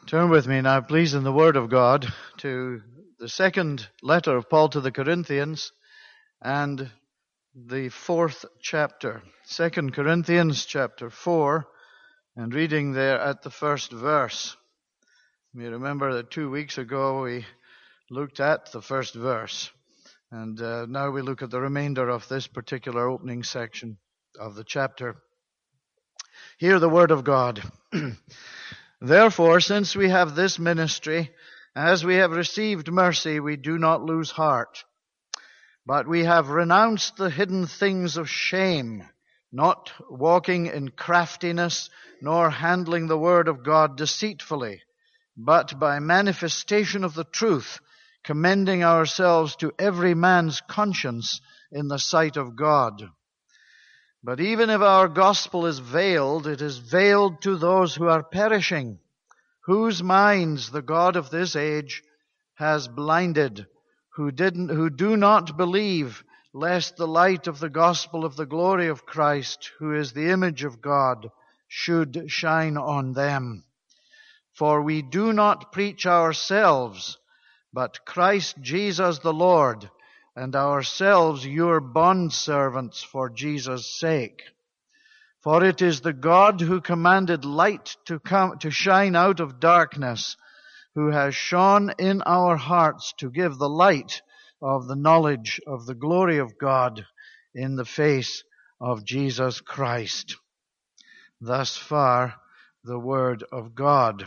Turn with me now, please, in the Word of God to the second letter of Paul to the Corinthians and the fourth chapter. 2 Corinthians chapter 4, and reading there at the first verse. You remember that 2 weeks ago we looked at the first verse, and now we look at the remainder of this particular opening section of the chapter. Hear the Word of God. Therefore, since we have this ministry, as we have received mercy, we do not lose heart. But we have renounced the hidden things of shame, not walking in craftiness, nor handling the word of God deceitfully, but by manifestation of the truth, commending ourselves to every man's conscience in the sight of God. But even if our gospel is veiled, it is veiled to those who are perishing, whose minds the God of this age has blinded, who do not believe, lest the light of the gospel of the glory of Christ, who is the image of God, should shine on them. For we do not preach ourselves, but Christ Jesus the Lord, and ourselves your bondservants for Jesus' sake. For it is the God who commanded light to shine out of darkness, who has shone in our hearts to give the light of the knowledge of the glory of God in the face of Jesus Christ. Thus far, the word of God.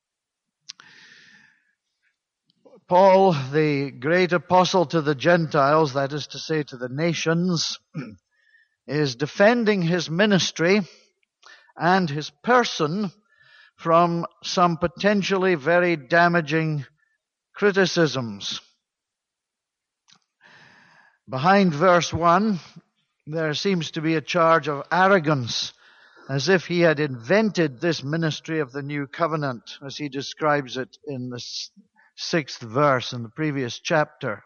Paul, the great apostle to the Gentiles, that is to say to the nations, is defending his ministry and his person from some potentially very damaging criticisms. Behind verse 1, there seems to be a charge of arrogance, as if he had invented this ministry of the new covenant, as he describes it in the 6th verse in the previous chapter.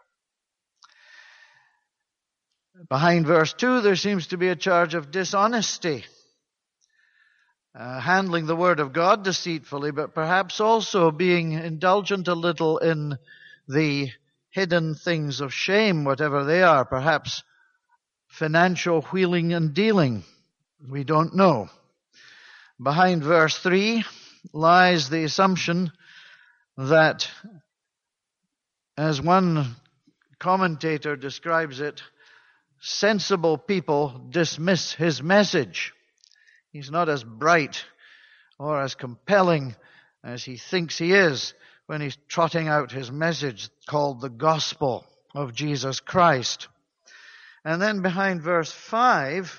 Behind verse 2, there seems to be a charge of dishonesty, handling the word of God deceitfully, but perhaps also being indulgent a little in the hidden things of shame, whatever they are, perhaps financial wheeling and dealing. We don't know. Behind verse 3 lies the assumption that, as one commentator describes it, sensible people dismiss his message. He's not as bright or as compelling as he thinks he is when he's trotting out his message called the gospel of Jesus Christ. And then behind verse 5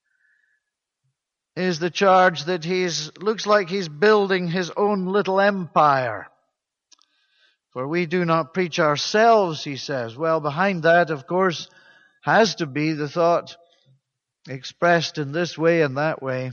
is the charge that looks like he's building his own little empire. For we do not preach ourselves, he says. Well, behind that, of course, has to be the thought expressed in this way and that way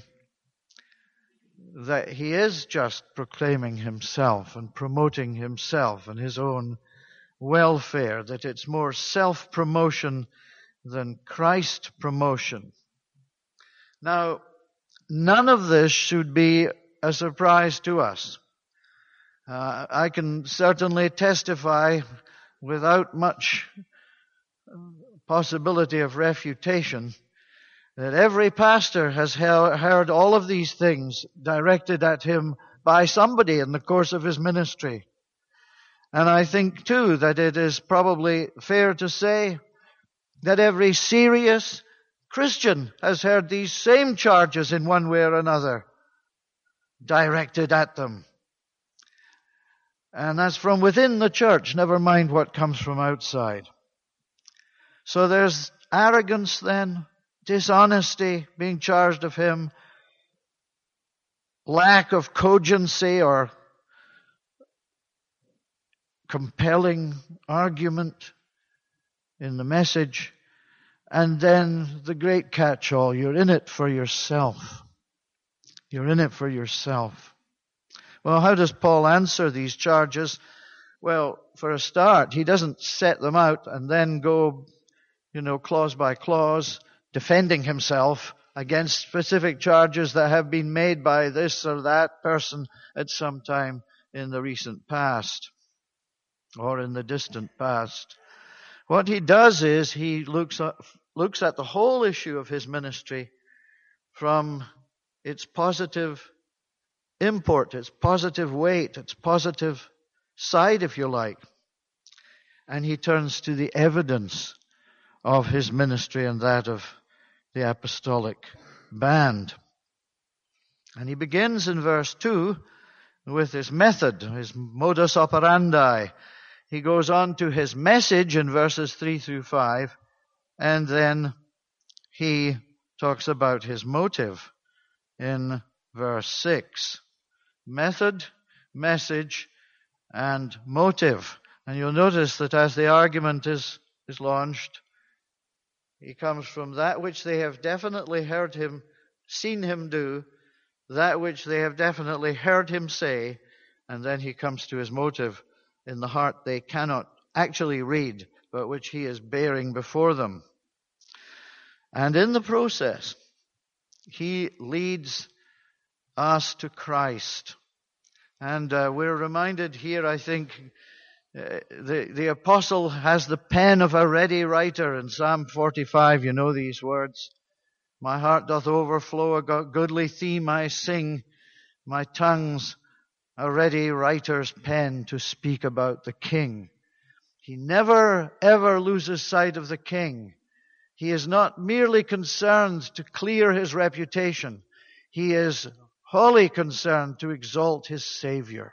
that he is just proclaiming himself and promoting himself and his own welfare, that it's more self-promotion than Christ promotion. Now, none of this should be a surprise to us. I can certainly testify without much possibility of refutation that every pastor has heard all of these things directed at him by somebody in the course of his ministry. And I think, too, that it is probably fair to say that every serious Christian has heard these same charges in one way or another directed at them. And that's from within the church, never mind what comes from outside. So there's arrogance then, dishonesty being charged of him, lack of cogency or compelling argument in the message, and then the great catch-all, you're in it for yourself. You're in it for yourself. Well, how does Paul answer these charges? Well, for a start, he doesn't set them out and then go, clause by clause, defending himself against specific charges that have been made by this or that person at some time in the recent past or in the distant past. What he does is he looks at the whole issue of his ministry from its positive import, its positive weight, its positive side, if you like. And he turns to the evidence of his ministry and that of the apostolic band. And he begins in verse 2 with his method, his modus operandi. He goes on to his message in verses 3 through 5, and then he talks about his motive in verse 6. Method, message, and motive. And you'll notice that as the argument is launched, he comes from that which they have definitely heard him, seen him do, that which they have definitely heard him say, and then he comes to his motive in the heart they cannot actually read, but which he is bearing before them. And in the process, he leads us to Christ. And we're reminded here, I think, the apostle has the pen of a ready writer in Psalm 45. You know these words. My heart doth overflow, a goodly theme I sing. My tongue's a ready writer's pen to speak about the King. He never, ever loses sight of the King. He is not merely concerned to clear his reputation. He is wholly concerned to exalt his Savior.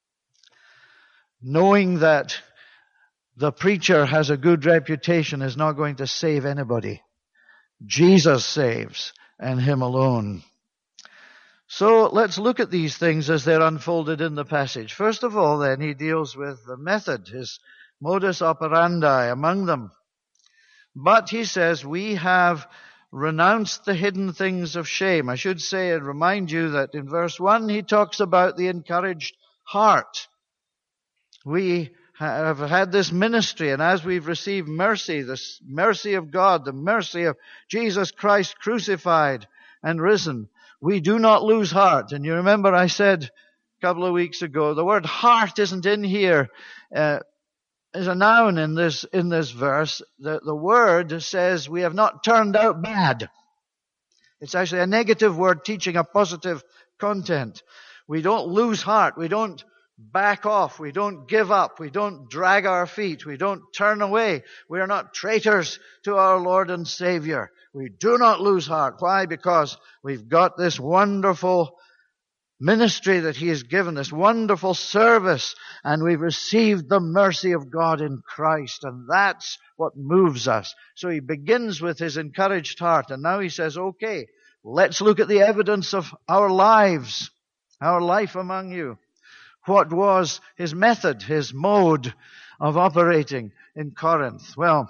Knowing that the preacher has a good reputation is not going to save anybody. Jesus saves, and him alone. So let's look at these things as they're unfolded in the passage. First of all, then, he deals with the method, his modus operandi among them. But he says, we have renounced the hidden things of shame. I should say and remind you that in verse 1 he talks about the encouraged heart. We have had this ministry, and as we've received mercy, the mercy of God, the mercy of Jesus Christ crucified and risen, we do not lose heart. And you remember I said a couple of weeks ago, the word heart isn't in here as a noun in this verse. The word says we have not turned out bad. It's actually a negative word teaching a positive content. We don't lose heart. We don't back off. We don't give up. We don't drag our feet. We don't turn away. We are not traitors to our Lord and Savior. We do not lose heart. Why? Because we've got this wonderful ministry that he has given, this wonderful service, and we've received the mercy of God in Christ, and that's what moves us. So he begins with his encouraged heart, and now he says, okay, let's look at the evidence of our lives, our life among you. What was his method, his mode of operating in Corinth? Well,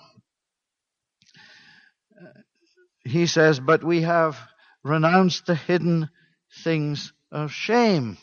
he says, but we have renounced the hidden things of shame.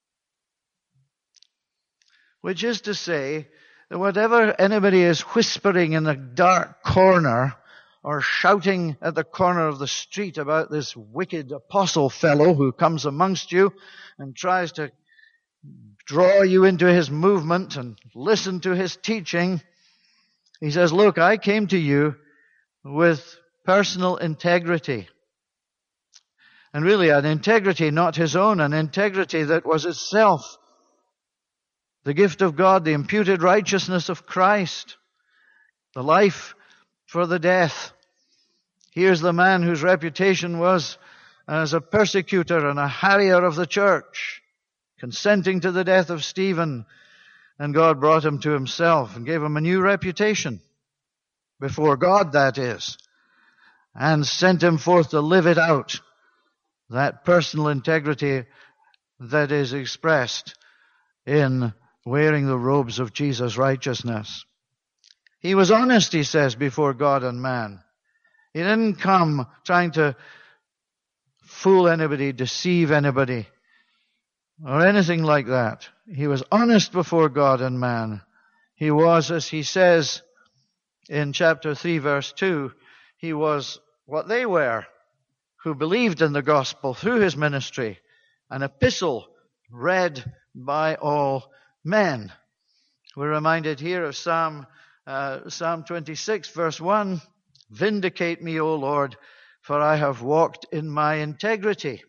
Which is to say, that whatever anybody is whispering in a dark corner or shouting at the corner of the street about this wicked apostle fellow who comes amongst you and tries to draw you into his movement and listen to his teaching, he says, look, I came to you with personal integrity. And really an integrity not his own, an integrity that was itself the gift of God, the imputed righteousness of Christ, the life for the death. Here's the man whose reputation was as a persecutor and a harrier of the church, consenting to the death of Stephen, and God brought him to himself and gave him a new reputation, before God that is, and sent him forth to live it out, that personal integrity that is expressed in wearing the robes of Jesus' righteousness. He was honest, he says, before God and man. He didn't come trying to fool anybody, deceive anybody, or anything like that. He was honest before God and man. He was, as he says in chapter 3, verse 2, he was what they were, who believed in the gospel through his ministry, an epistle read by all men. We're reminded here of Psalm 26, verse 1. Vindicate me, O Lord, for I have walked in my integrity.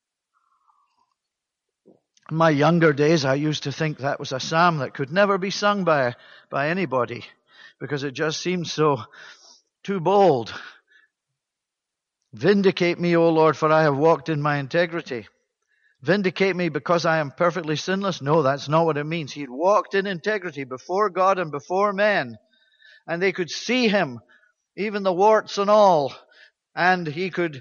In my younger days, I used to think that was a psalm that could never be sung by anybody, because it just seemed so too bold. Vindicate me, O Lord, for I have walked in my integrity. Vindicate me because I am perfectly sinless? No, that's not what it means. He'd walked in integrity before God and before men, and they could see him, even the warts and all, and they could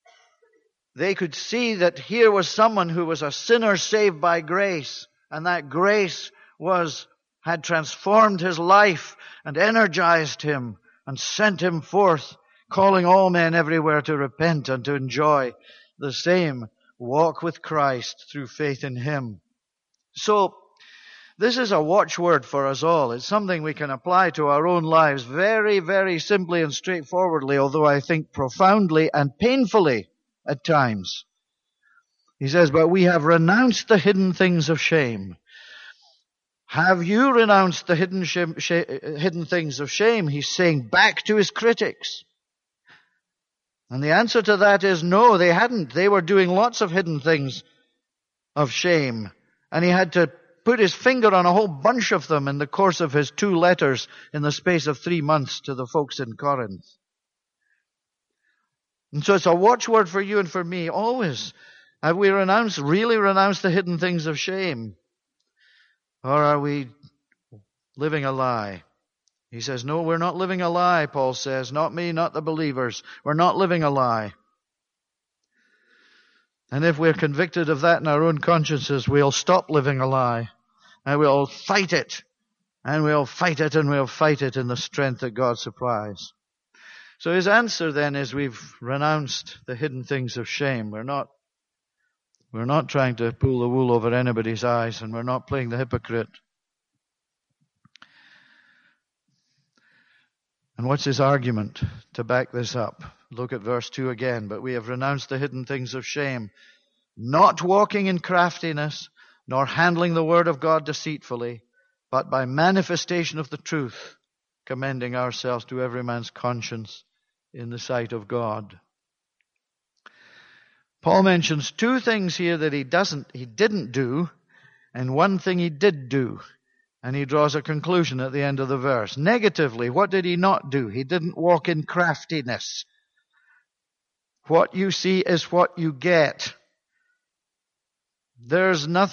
see that here was someone who was a sinner saved by grace, and that grace had transformed his life and energized him and sent him forth, calling all men everywhere to repent and to enjoy the same walk with Christ through faith in him. So, this is a watchword for us all. It's something we can apply to our own lives very, very simply and straightforwardly, although I think profoundly and painfully at times. He says, but we have renounced the hidden things of shame. Have you renounced the hidden things of shame? He's saying back to his critics. And the answer to that is no, they hadn't. They were doing lots of hidden things of shame. And he had to put his finger on a whole bunch of them in the course of his 2 letters in the space of 3 months to the folks in Corinth. And so it's a watchword for you and for me always. Have we really renounced the hidden things of shame? Or are we living a lie? He says, no, we're not living a lie, Paul says. Not me, not the believers. We're not living a lie. And if we're convicted of that in our own consciences, we'll stop living a lie. And we'll fight it. And we'll fight it and we'll fight it in the strength that God supplies. So his answer then is we've renounced the hidden things of shame. We're not trying to pull the wool over anybody's eyes, and we're not playing the hypocrite. And what's his argument to back this up? Look at verse 2 again. But we have renounced the hidden things of shame, not walking in craftiness, nor handling the word of God deceitfully, but by manifestation of the truth, commending ourselves to every man's conscience in the sight of God. Paul mentions 2 things here that he didn't do, and 1 thing he did do. And he draws a conclusion at the end of the verse. Negatively, what did he not do? He didn't walk in craftiness. What you see is what you get. There's no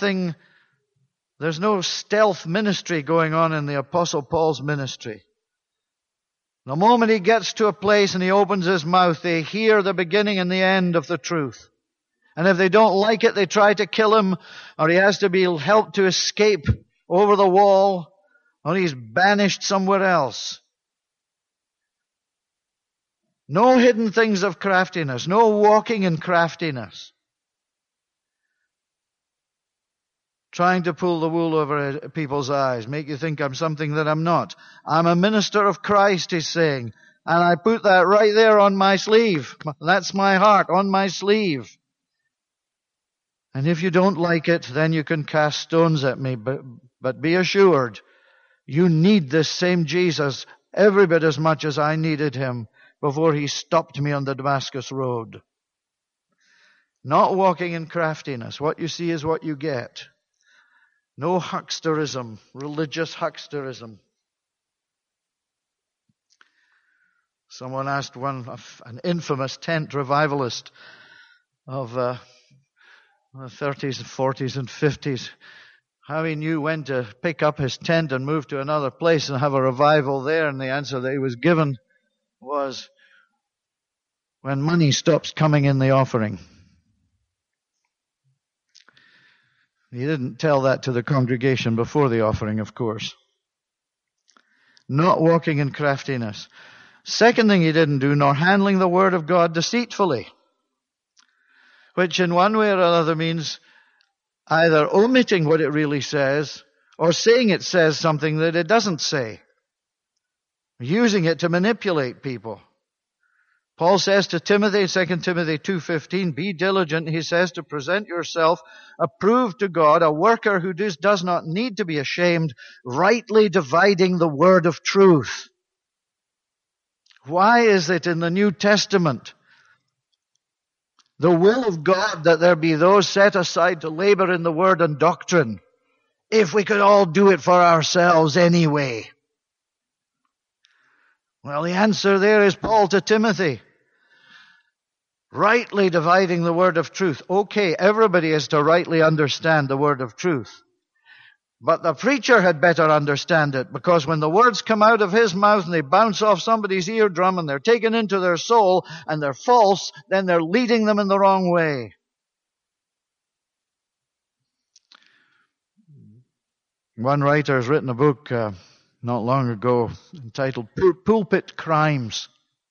stealth ministry going on in the Apostle Paul's ministry. The moment he gets to a place and he opens his mouth, they hear the beginning and the end of the truth. And if they don't like it, they try to kill him, or he has to be helped to escape over the wall, or he's banished somewhere else. No hidden things of craftiness, no walking in craftiness. Trying to pull the wool over people's eyes, make you think I'm something that I'm not. I'm a minister of Christ, he's saying, and I put that right there on my sleeve. That's my heart, on my sleeve. And if you don't like it, then you can cast stones at me. But be assured, you need this same Jesus every bit as much as I needed him before he stopped me on the Damascus road. Not walking in craftiness. What you see is what you get. No hucksterism, religious hucksterism. Someone asked an infamous tent revivalist of the 30s and 40s and 50s, how he knew when to pick up his tent and move to another place and have a revival there. And the answer that he was given was, when money stops coming in the offering. He didn't tell that to the congregation before the offering, of course. Not walking in craftiness. Second thing he didn't do, nor handling the word of God deceitfully. Which in one way or another means either omitting what it really says or saying it says something that it doesn't say. Using it to manipulate people. Paul says to Timothy, 2 Timothy 2:15, be diligent, he says, to present yourself approved to God, a worker who does not need to be ashamed, rightly dividing the word of truth. Why is it in the New Testament the will of God that there be those set aside to labor in the word and doctrine, if we could all do it for ourselves anyway? Well, the answer there is Paul to Timothy. Rightly dividing the word of truth. Okay, everybody is to rightly understand the word of truth. But the preacher had better understand it, because when the words come out of his mouth and they bounce off somebody's eardrum and they're taken into their soul and they're false, then they're leading them in the wrong way. One writer has written a book not long ago entitled Pulpit Crimes.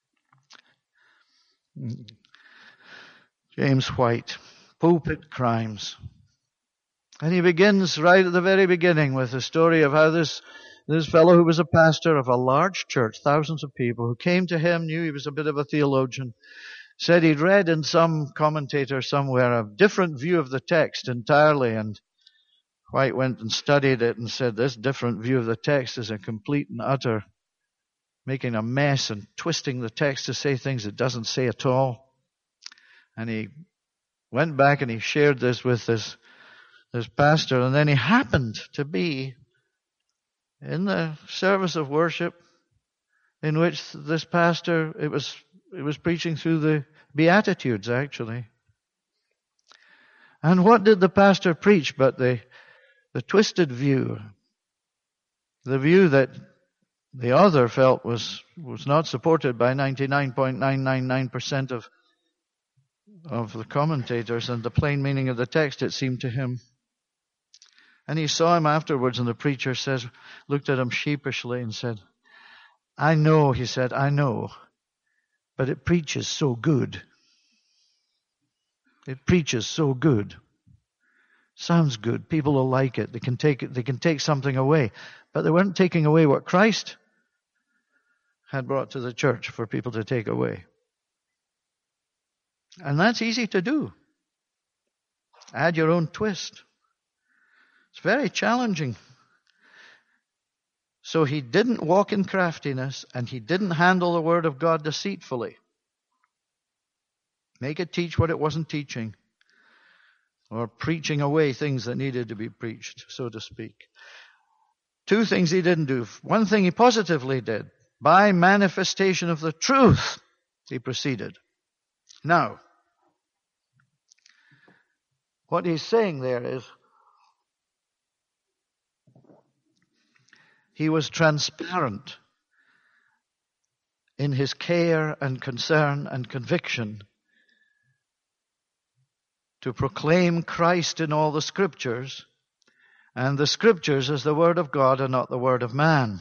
James White, Pulpit Crimes. And he begins right at the very beginning with the story of how this fellow who was a pastor of a large church, thousands of people, who came to him, knew he was a bit of a theologian, said he'd read in some commentator somewhere a different view of the text entirely, and White went and studied it and said this different view of the text is a complete and utter making a mess and twisting the text to say things it doesn't say at all. And he went back and he shared this with this pastor, and then he happened to be in the service of worship in which this pastor, it was preaching through the Beatitudes, actually. And what did the pastor preach but the twisted view, the view that the author felt was not supported by 99.999% of the commentators, and the plain meaning of the text, it seemed to him. And he saw him afterwards, and the preacher looked at him sheepishly and said, I know, he said, I know, but it preaches so good. It preaches so good. Sounds good. People will like it. They can take something away. But they weren't taking away what Christ had brought to the church for people to take away. And that's easy to do. Add your own twist. It's very challenging. So he didn't walk in craftiness, and he didn't handle the word of God deceitfully. Make it teach what it wasn't teaching, or preaching away things that needed to be preached, so to speak. Two things he didn't do. One thing he positively did. By manifestation of the truth, he proceeded. Now, what he's saying there is, he was transparent in his care and concern and conviction to proclaim Christ in all the Scriptures, and the Scriptures as the Word of God and not the Word of man.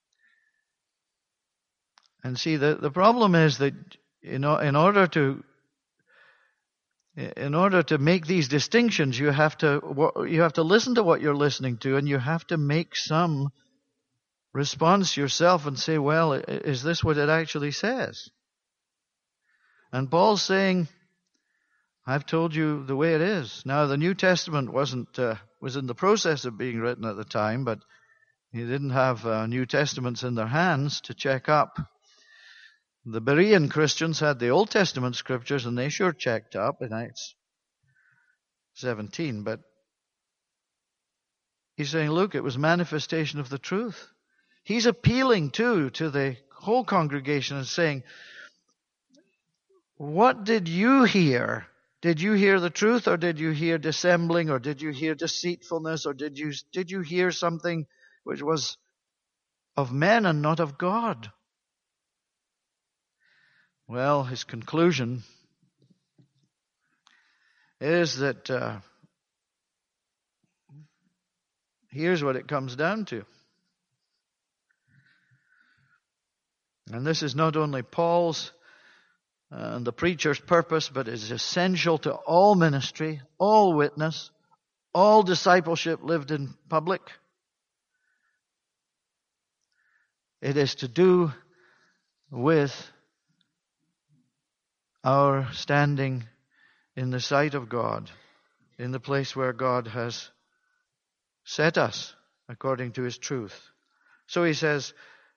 And see, the problem is that, in order to make these distinctions, you have to listen to what you're listening to, and you have to make some response yourself and say, well, is this what it actually says? And Paul's saying, I've told you the way it is. Now, the New Testament was in the process of being written at the time, but he didn't have New Testaments in their hands to check up. The Berean Christians had the Old Testament scriptures, and they sure checked up in Acts 17. But he's saying, look, it was manifestation of the truth. He's appealing, too, to the whole congregation and saying, what did you hear? Did you hear the truth, or did you hear dissembling, or did you hear deceitfulness, or did you hear something which was of men and not of God? Well, his conclusion is that here's what it comes down to. And this is not only Paul's and the preacher's purpose, but is essential to all ministry, all witness, all discipleship lived in public. It is to do with our standing in the sight of God, in the place where God has set us according to His truth. So he says,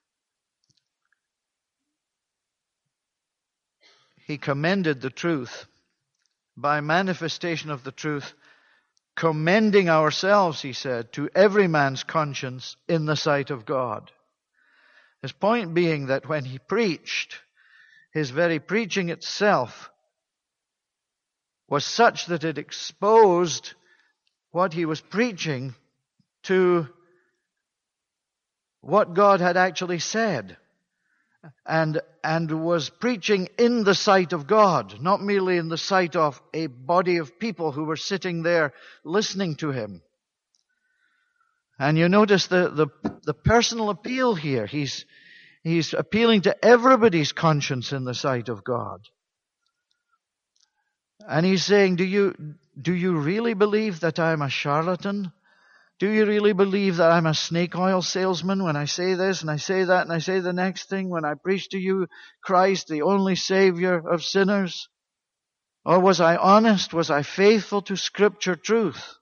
He commended the truth by manifestation of the truth, commending ourselves, he said, to every man's conscience in the sight of God. His point being that when he preached, his very preaching itself was such that it exposed what he was preaching to what God had actually said, and was preaching in the sight of God, not merely in the sight of a body of people who were sitting there listening to him. And you notice the personal appeal here. He's appealing to everybody's conscience in the sight of God. And he's saying, do you really believe that I'm a charlatan? Do you really believe that I'm a snake oil salesman when I say this and I say that and I say the next thing when I preach to you Christ, the only Savior of sinners? Or was I honest? Was I faithful to Scripture truth?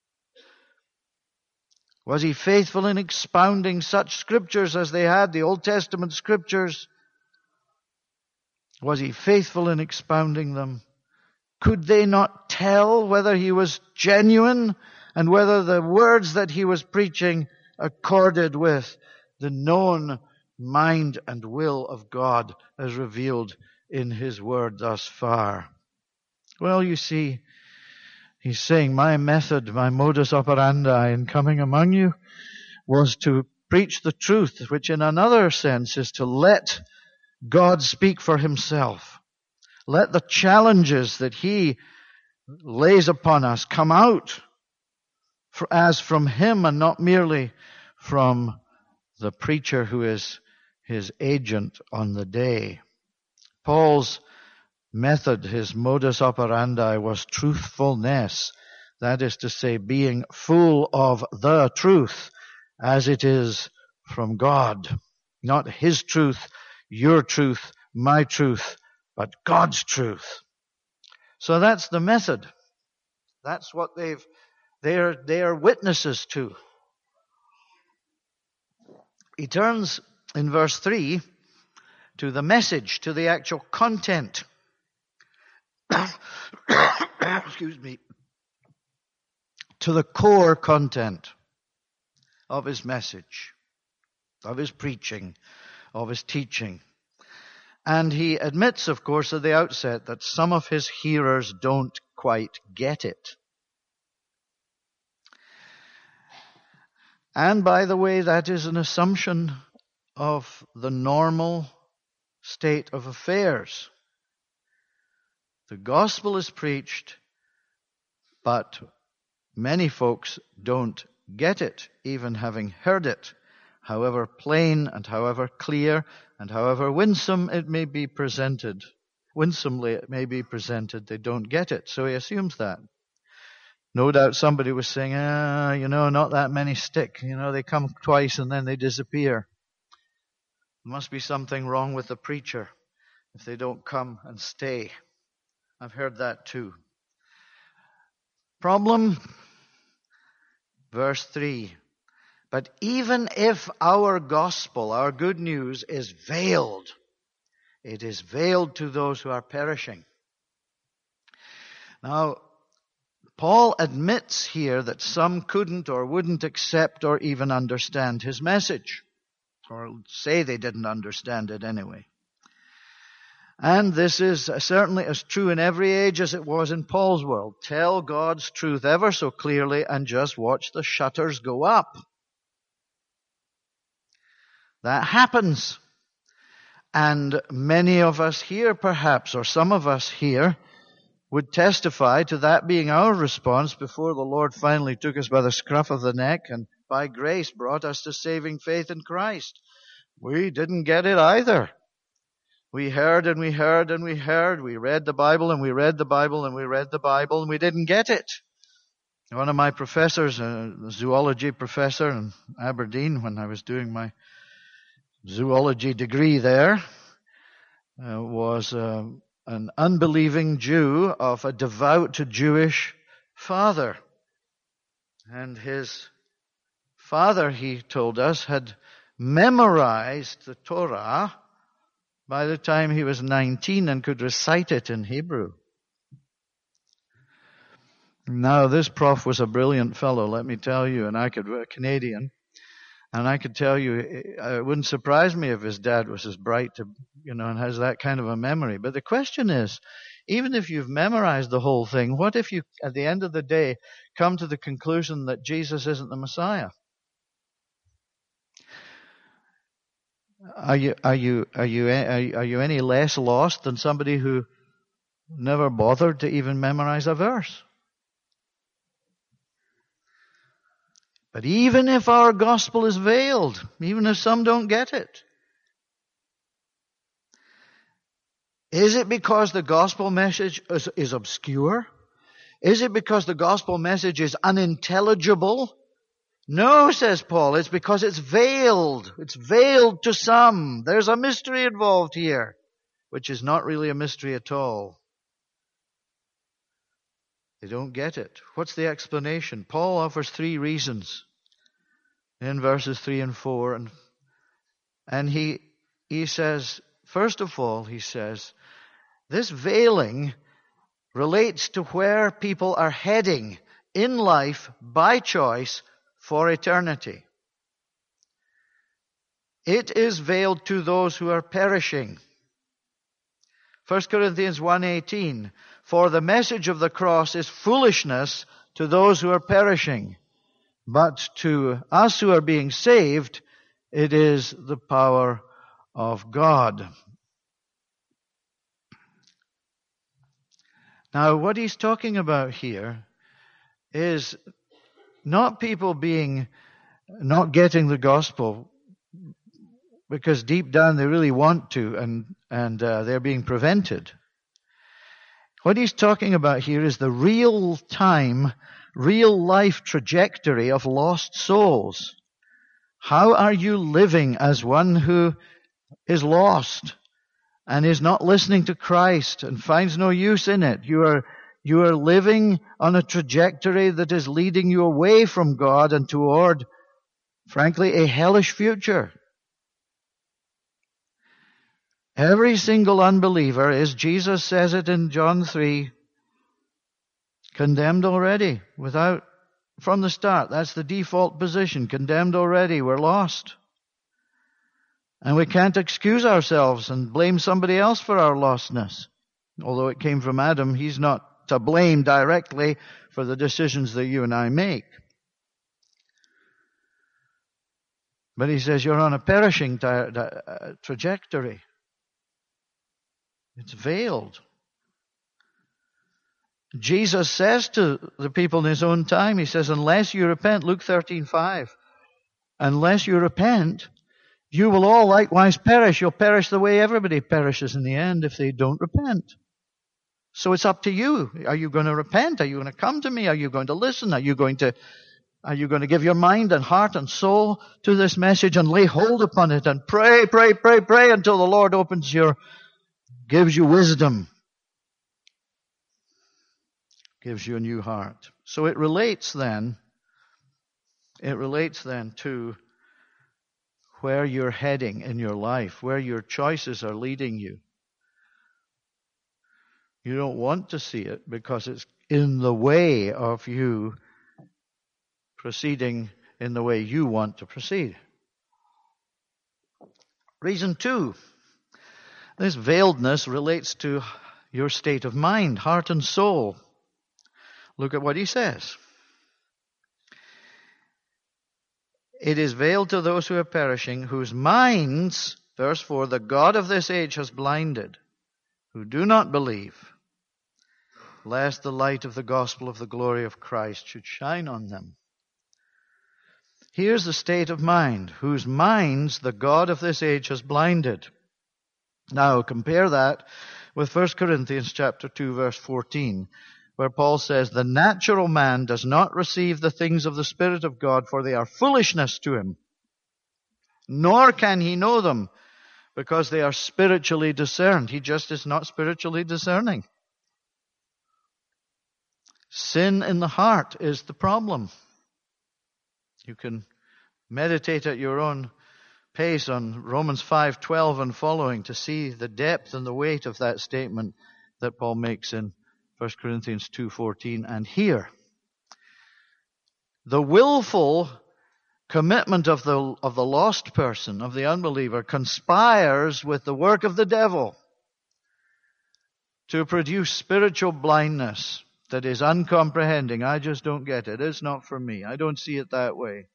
Was he faithful in expounding such Scriptures as they had, the Old Testament Scriptures? Was he faithful in expounding them? Could they not tell whether he was genuine and whether the words that he was preaching accorded with the known mind and will of God as revealed in his word thus far? Well, you see, he's saying my method, my modus operandi in coming among you was to preach the truth, which in another sense is to let God speak for himself. Let the challenges that he lays upon us come out as from him and not merely from the preacher who is his agent on the day. Paul's method, his modus operandi, was truthfulness. That is to say, being full of the truth as it is from God. Not his truth, your truth, my truth, but God's truth. So that's the method. That's what they are witnesses to. He turns in verse 3 to the message, to the actual content. Excuse me. To the core content of his message, of his preaching, of his teaching. And he admits, of course, at the outset that some of his hearers don't quite get it. And by the way, that is an assumption of the normal state of affairs. The gospel is preached, but many folks don't get it, even having heard it. However plain and however clear and however winsomely it may be presented, they don't get it. So he assumes that. No doubt somebody was saying, not that many stick. They come twice and then they disappear. There must be something wrong with the preacher if they don't come and stay. I've heard that too. Problem, verse 3. But even if our gospel, our good news, is veiled, it is veiled to those who are perishing. Now, Paul admits here that some couldn't or wouldn't accept or even understand his message, or say they didn't understand it anyway. And this is certainly as true in every age as it was in Paul's world. Tell God's truth ever so clearly and just watch the shutters go up. That happens. And many of us here perhaps, or some of us here, would testify to that being our response before the Lord finally took us by the scruff of the neck and by grace brought us to saving faith in Christ. We didn't get it either. We heard and we heard and we heard. We read the Bible and we read the Bible and we read the Bible and we didn't get it. One of my professors, a zoology professor in Aberdeen, when I was doing my zoology degree there, was an unbelieving Jew of a devout Jewish father. And his father, he told us, had memorized the Torah by the time he was 19 and could recite it in Hebrew. Now, this prof was a brilliant fellow, let me tell you, and a Canadian, and I could tell you, it wouldn't surprise me if his dad was as bright, and has that kind of a memory. But the question is, even if you've memorized the whole thing, what if you, at the end of the day, come to the conclusion that Jesus isn't the Messiah? Are you any less lost than somebody who never bothered to even memorize a verse? But even if our gospel is veiled, even if some don't get it, is it because the gospel message is obscure? Is it because the gospel message is unintelligible? No, says Paul, it's because it's veiled. It's veiled to some. There's a mystery involved here, which is not really a mystery at all. They don't get it. What's the explanation? Paul offers 3 reasons in verses 3 and 4. And he says, first of all, he says, this veiling relates to where people are heading in life by choice for eternity. It is veiled to those who are perishing. 1 Corinthians 1:18, for the message of the cross is foolishness to those who are perishing, but to us who are being saved, it is the power of God. Now, what he's talking about here is not people not getting the gospel because deep down they really want to and they're being prevented. What he's talking about here is the real-time, real-life trajectory of lost souls. How are you living as one who is lost and is not listening to Christ and finds no use in it? You are living on a trajectory that is leading you away from God and toward, frankly, a hellish future. Every single unbeliever is, Jesus says it in John 3, condemned already, from the start. That's the default position, condemned already, we're lost. And we can't excuse ourselves and blame somebody else for our lostness. Although it came from Adam, he's not to blame directly for the decisions that you and I make. But he says you're on a perishing trajectory. It's veiled. Jesus says to the people in his own time, he says, unless you repent, Luke 13:5, unless you repent, you will all likewise perish. You'll perish the way everybody perishes in the end if they don't repent. So it's up to you. Are you going to repent? Are you going to come to me? Are you going to listen? Are you going to give your mind and heart and soul to this message and lay hold upon it and pray until the Lord gives you wisdom, gives you a new heart. So it relates then to where you're heading in your life, where your choices are leading you. You don't want to see it because it's in the way of you proceeding in the way you want to proceed. Reason 2. This veiledness relates to your state of mind, heart and soul. Look at what he says. It is veiled to those who are perishing, whose minds, verse 4, the God of this age has blinded, who do not believe, lest the light of the gospel of the glory of Christ should shine on them. Here's the state of mind, whose minds the God of this age has blinded. Now, compare that with 1 Corinthians chapter 2, verse 14, where Paul says, the natural man does not receive the things of the Spirit of God, for they are foolishness to him, nor can he know them, because they are spiritually discerned. He just is not spiritually discerning. Sin in the heart is the problem. You can meditate at your own pace on Romans 5:12 and following to see the depth and the weight of that statement that Paul makes in 1 Corinthians 2:14 and here. The willful commitment of the lost person, of the unbeliever, conspires with the work of the devil to produce spiritual blindness that is uncomprehending. I just don't get it. It's not for me. I don't see it that way.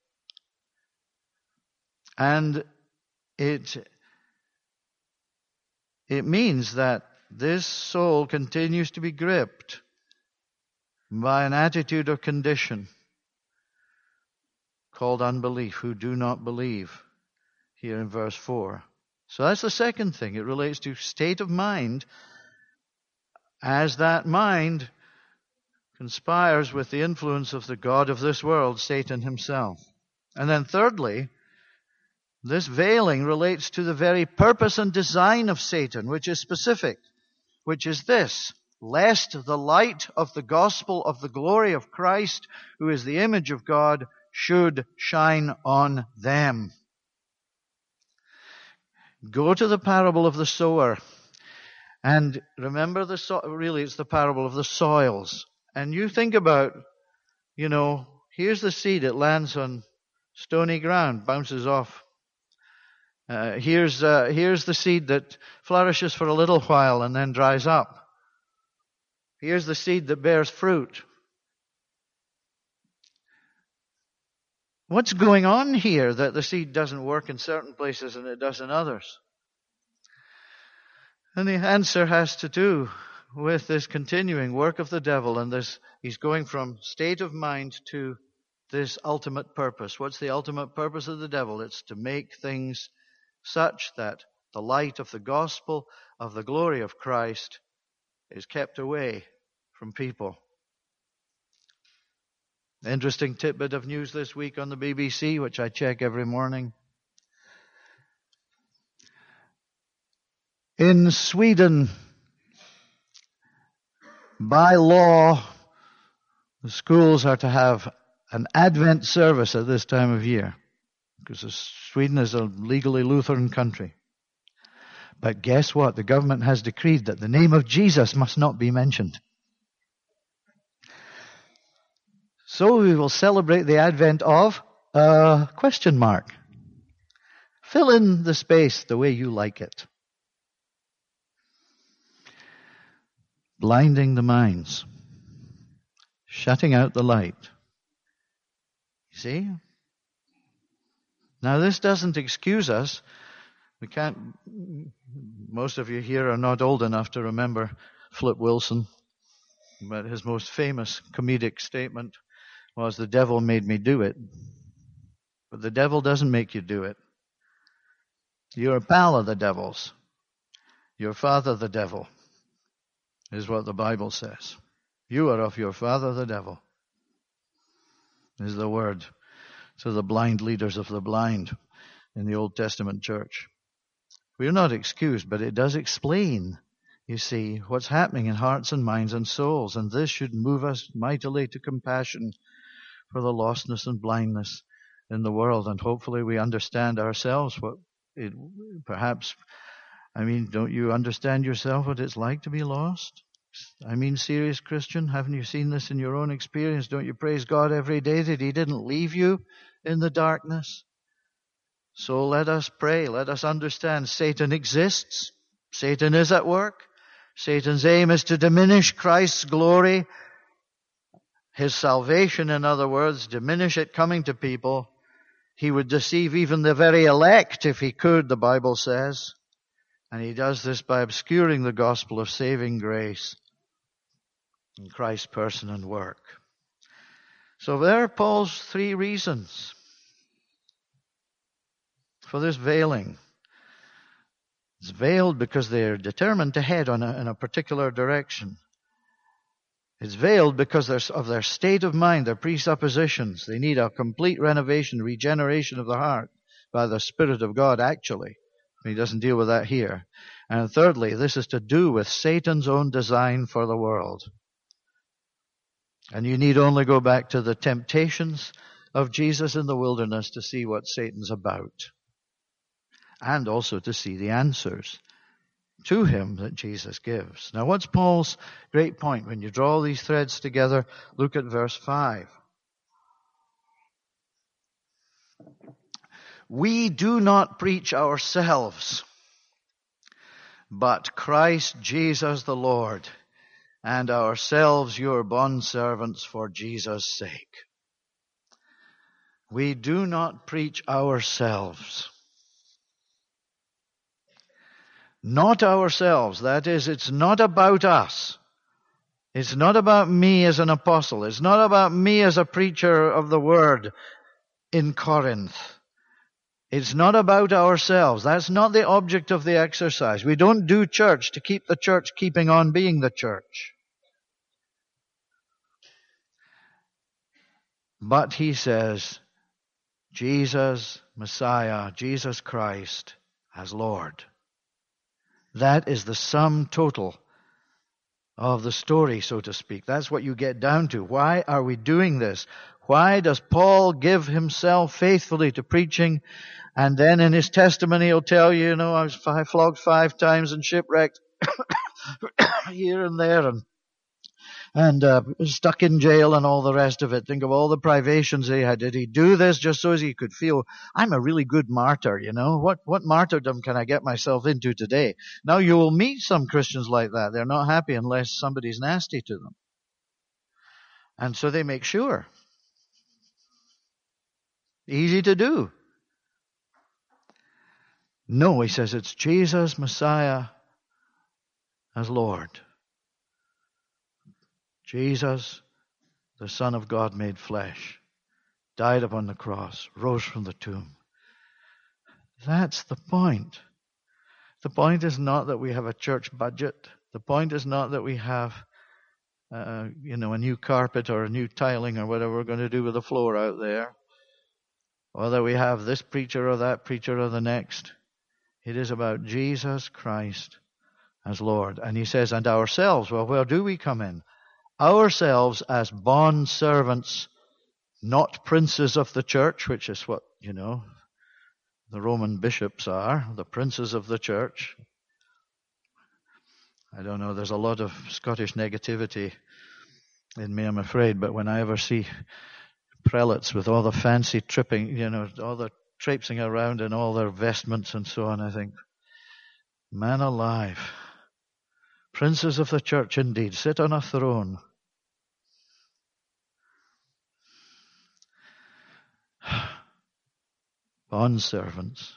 And it means that this soul continues to be gripped by an attitude or condition called unbelief, who do not believe, here in verse 4. So that's the second thing. It relates to state of mind, as that mind conspires with the influence of the god of this world, Satan himself. And then thirdly, this veiling relates to the very purpose and design of Satan, which is specific, which is this: lest the light of the gospel of the glory of Christ, who is the image of God, should shine on them. Go to the parable of the sower, and remember really it's the parable of the soils. And you think about, here's the seed, it lands on stony ground, bounces off. Here's the seed that flourishes for a little while and then dries up. Here's the seed that bears fruit. What's going on here that the seed doesn't work in certain places and it does in others? And the answer has to do with this continuing work of the devil and this. He's going from state of mind to this ultimate purpose. What's the ultimate purpose of the devil? It's to make things such that the light of the gospel of the glory of Christ is kept away from people. Interesting tidbit of news this week on the BBC, which I check every morning. In Sweden, by law, the schools are to have an Advent service at this time of year, because Sweden is a legally Lutheran country. But guess what? The government has decreed that the name of Jesus must not be mentioned. So we will celebrate the advent of a question mark. Fill in the space the way you like it. Blinding the minds. Shutting out the light. You see? Now this doesn't excuse us. We can't, most of you here are not old enough to remember Flip Wilson, but his most famous comedic statement was, "The devil made me do it." But the devil doesn't make you do it. You're a pal of the devil's. Your father the devil is what the Bible says. You are of your father the devil, is the word to the blind leaders of the blind in the Old Testament church. We're not excused, but it does explain, you see, what's happening in hearts and minds and souls. And this should move us mightily to compassion for the lostness and blindness in the world. And hopefully we understand ourselves what it perhaps, don't you understand yourself what it's like to be lost? Serious Christian, haven't you seen this in your own experience? Don't you praise God every day that He didn't leave you in the darkness? So let us pray, let us understand Satan exists. Satan is at work. Satan's aim is to diminish Christ's glory, His salvation, in other words, diminish it coming to people. He would deceive even the very elect if he could, the Bible says. And he does this by obscuring the gospel of saving grace in Christ's person and work. So there are Paul's three reasons for this veiling. It's veiled because they're determined to head in a particular direction. It's veiled because of their state of mind, their presuppositions. They need a complete renovation, regeneration of the heart by the Spirit of God, actually. He doesn't deal with that here. And thirdly, this is to do with Satan's own design for the world. And you need only go back to the temptations of Jesus in the wilderness to see what Satan's about. And also to see the answers to him that Jesus gives. Now, what's Paul's great point? When you draw these threads together, look at verse 5. We do not preach ourselves, but Christ Jesus the Lord, and ourselves your bondservants for Jesus' sake. We do not preach ourselves. Not ourselves. That is, it's not about us. It's not about me as an apostle. It's not about me as a preacher of the word in Corinth. It's not about ourselves. That's not the object of the exercise. We don't do church to keep the church keeping on being the church. But he says, Jesus, Messiah, Jesus Christ as Lord. That is the sum total of the story, so to speak. That's what you get down to. Why are we doing this? Why does Paul give himself faithfully to preaching? And then in his testimony he'll tell you, I was flogged 5 times and shipwrecked here and there and stuck in jail and all the rest of it. Think of all the privations he had. Did he do this just so as he could feel, I'm a really good martyr, What martyrdom can I get myself into today? Now you will meet some Christians like that. They're not happy unless somebody's nasty to them. And so they make sure. Easy to do. No, he says it's Jesus, Messiah, as Lord. Jesus, the Son of God made flesh, died upon the cross, rose from the tomb. That's the point. The point is not that we have a church budget. The point is not that we have, a new carpet or a new tiling or whatever we're going to do with the floor out there. Or that we have this preacher or that preacher or the next. It is about Jesus Christ as Lord. And he says, and ourselves, well, where do we come in? Ourselves as bond servants, not princes of the church, which is what, the Roman bishops are, the princes of the church. I don't know, there's a lot of Scottish negativity in me, I'm afraid, but when I ever see prelates with all the fancy tripping, all the traipsing around in all their vestments and so on, I think, man alive. Princes of the church indeed, sit on a throne. Bondservants.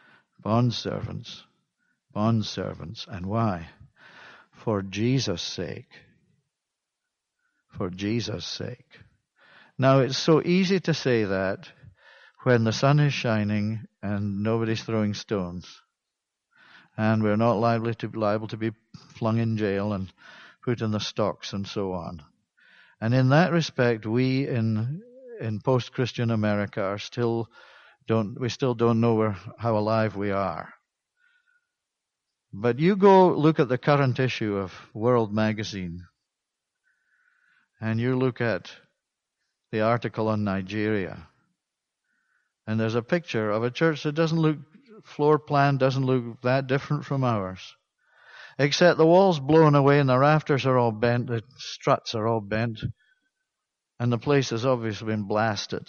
And why? For Jesus' sake. For Jesus' sake. Now, it's so easy to say that when the sun is shining and nobody's throwing stones. And we're not liable to be flung in jail and put in the stocks and so on. And in that respect, we in post-Christian America are still don't know how alive we are. But you go look at the current issue of World Magazine, and you look at the article on Nigeria, and there's a picture of a church that floor plan doesn't look that different from ours. Except the wall's blown away and the rafters are all bent, the struts are all bent, and the place has obviously been blasted.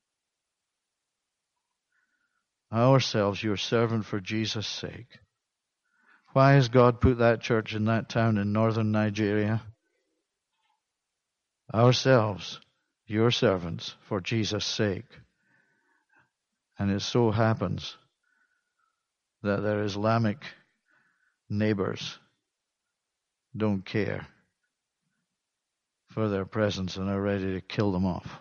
Ourselves, your servant for Jesus' sake. Why has God put that church in that town in northern Nigeria? Ourselves, your servants, for Jesus' sake. And it so happens that their Islamic neighbors don't care for their presence and are ready to kill them off.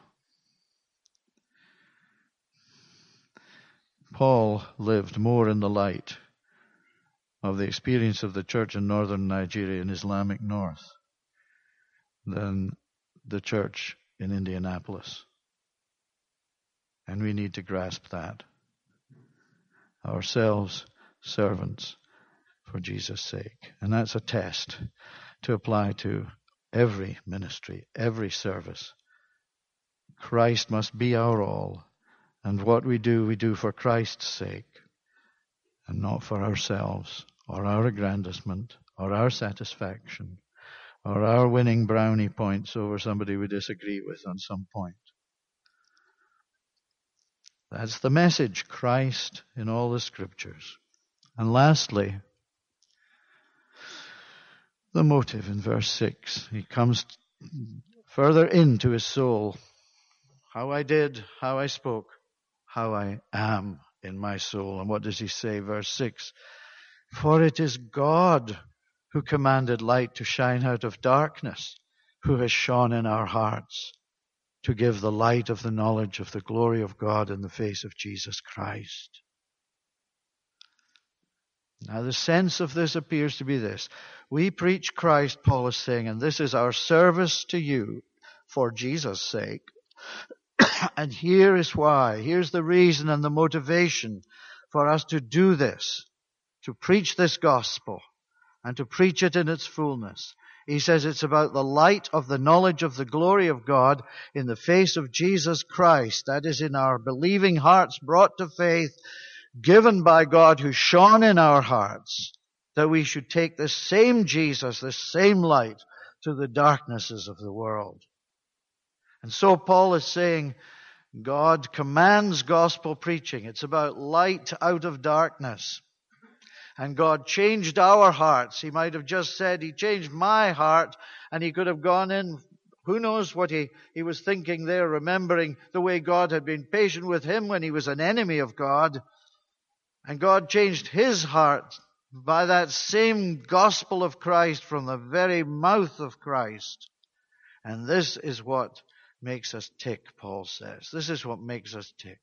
Paul lived more in the light of the experience of the church in northern Nigeria and Islamic North than the church in Indianapolis. And we need to grasp that. Ourselves servants for Jesus' sake. And that's a test to apply to every ministry, every service. Christ must be our all, and what we do for Christ's sake, and not for ourselves, or our aggrandizement, or our satisfaction, or our winning brownie points over somebody we disagree with on some point. That's the message, Christ in all the Scriptures. And lastly, the motive in verse 6. He comes further into his soul. How I did, how I spoke, how I am in my soul. And what does he say? Verse 6. For it is God who commanded light to shine out of darkness, who has shone in our hearts to give the light of the knowledge of the glory of God in the face of Jesus Christ. Now the sense of this appears to be this. We preach Christ, Paul is saying, and this is our service to you for Jesus' sake. And here is why. Here's the reason and the motivation for us to do this, to preach this gospel and to preach it in its fullness. He says it's about the light of the knowledge of the glory of God in the face of Jesus Christ. That is, in our believing hearts brought to faith, given by God who shone in our hearts, that we should take this same Jesus, this same light, to the darknesses of the world. And so Paul is saying God commands gospel preaching. It's about light out of darkness. And God changed our hearts. He might have just said, He changed my heart, and He could have gone in. Who knows what he was thinking there, remembering the way God had been patient with him when he was an enemy of God. And God changed his heart by that same gospel of Christ from the very mouth of Christ. And this is what makes us tick, Paul says. This is what makes us tick.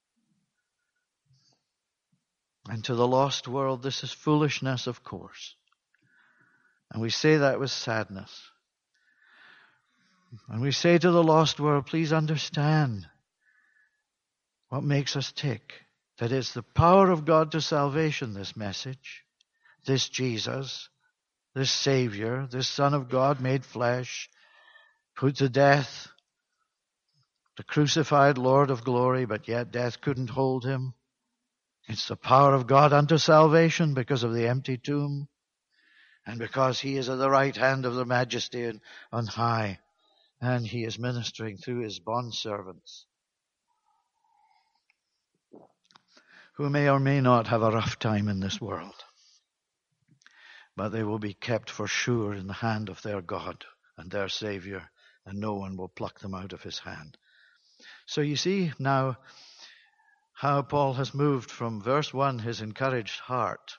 And to the lost world, this is foolishness, of course. And we say that with sadness. And we say to the lost world, please understand what makes us tick. That it's the power of God to salvation, this message, this Jesus, this Savior, this Son of God made flesh, put to death, the crucified Lord of glory, but yet death couldn't hold him. It's the power of God unto salvation because of the empty tomb and because he is at the right hand of the Majesty on high, and he is ministering through his bondservants who may or may not have a rough time in this world, but they will be kept for sure in the hand of their God and their Savior, and no one will pluck them out of his hand. So you see now how Paul has moved from verse 1, his encouraged heart,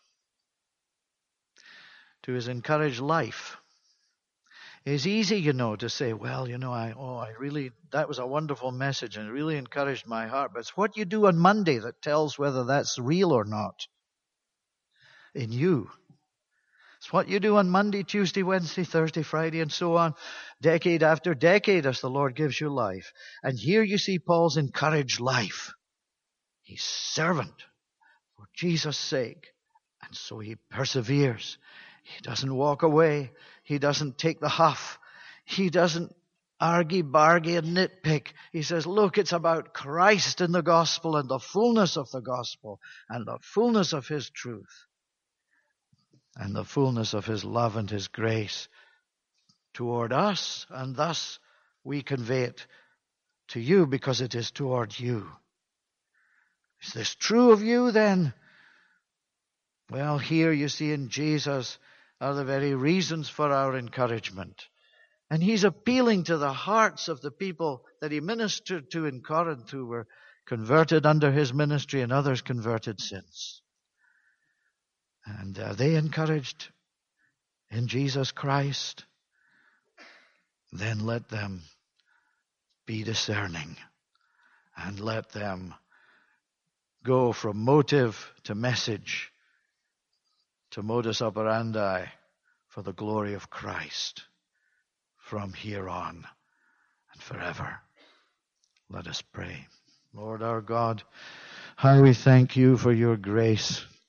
to his encouraged life. It's easy, to say, well, that was a wonderful message and it really encouraged my heart. But it's what you do on Monday that tells whether that's real or not in you. It's what you do on Monday, Tuesday, Wednesday, Thursday, Friday, and so on, decade after decade as the Lord gives you life. And here you see Paul's encouraged life. He's servant for Jesus' sake. And so he perseveres. He doesn't walk away. He doesn't take the huff. He doesn't argy-bargy and nitpick. He says, look, it's about Christ in the gospel and the fullness of the gospel and the fullness of his truth and the fullness of his love and his grace toward us. And thus we convey it to you because it is toward you. Is this true of you then? Well, here you see in Jesus are the very reasons for our encouragement. And he's appealing to the hearts of the people that he ministered to in Corinth who were converted under his ministry and others converted since. And are they encouraged in Jesus Christ? Then let them be discerning and let them go from motive to message to modus operandi for the glory of Christ from here on and forever. Let us pray. Lord our God, how we thank you for your grace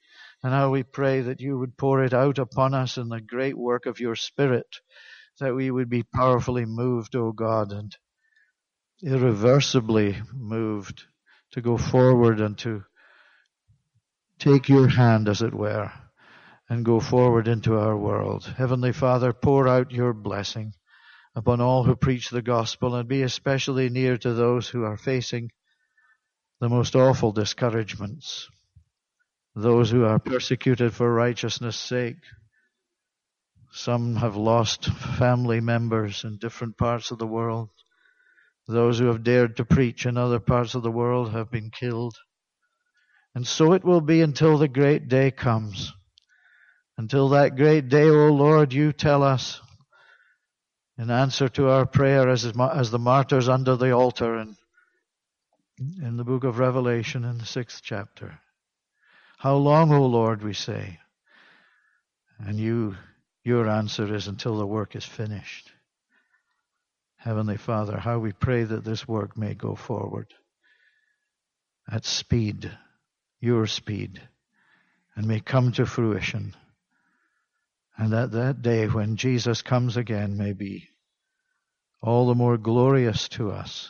And how we pray that you would pour it out upon us in the great work of your Spirit, that we would be powerfully moved, O God, and irreversibly moved to go forward and to take your hand, as it were, and go forward into our world. Heavenly Father, pour out your blessing upon all who preach the gospel, and be especially near to those who are facing the most awful discouragements, those who are persecuted for righteousness' sake. Some have lost family members in different parts of the world. Those who have dared to preach in other parts of the world have been killed. And so it will be until the great day comes. Until that great day, O Lord, you tell us in answer to our prayer as the martyrs under the altar in the book of Revelation in the 6th chapter. How long, O Lord, we say. And your answer is until the work is finished. Heavenly Father, how we pray that this work may go forward at speed, your speed, and may come to fruition. And that day when Jesus comes again may be all the more glorious to us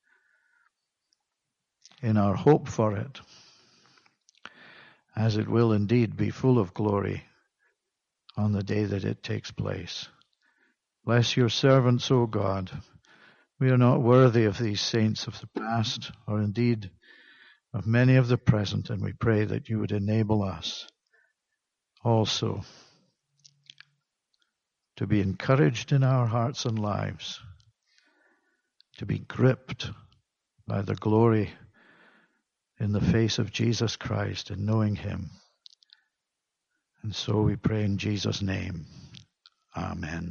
in our hope for it, as it will indeed be full of glory on the day that it takes place. Bless your servants, O God. We are not worthy of these saints of the past, or indeed of many of the present, and we pray that you would enable us also to be encouraged in our hearts and lives, to be gripped by the glory in the face of Jesus Christ and knowing him. And so we pray in Jesus' name. Amen.